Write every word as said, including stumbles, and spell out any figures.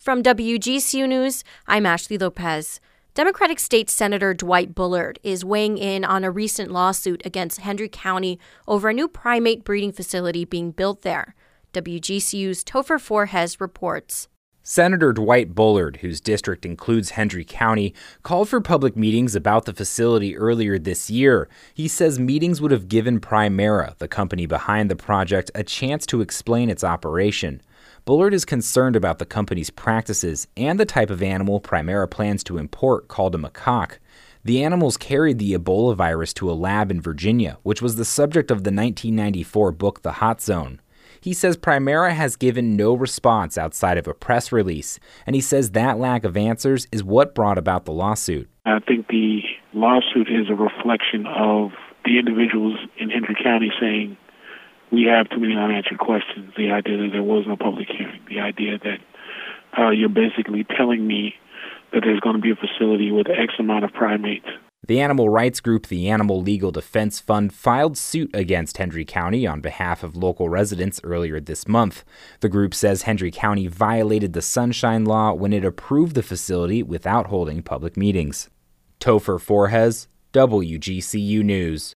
From W G C U News, I'm Ashley Lopez. Democratic State Senator Dwight Bullard is weighing in on a recent lawsuit against Hendry County over a new primate breeding facility being built there. W G C U's Topher Forhecz reports. Senator Dwight Bullard, whose district includes Hendry County, called for public meetings about the facility earlier this year. He says meetings would have given Primera, the company behind the project, a chance to explain its operation. Bullard is concerned about the company's practices and the type of animal Primera plans to import, called a macaque. The animals carried the Ebola virus to a lab in Virginia, which was the subject of the nineteen ninety-four book The Hot Zone. He says Primera has given no response outside of a press release, and he says that lack of answers is what brought about the lawsuit. I think the lawsuit is a reflection of the individuals in Hendry County saying, we have too many unanswered questions. The idea that there was no public hearing. The idea that uh, you're basically telling me that there's going to be a facility with X amount of primates. The animal rights group, the Animal Legal Defense Fund, filed suit against Hendry County on behalf of local residents earlier this month. The group says Hendry County violated the Sunshine Law when it approved the facility without holding public meetings. Topher Forhecz, W G C U News.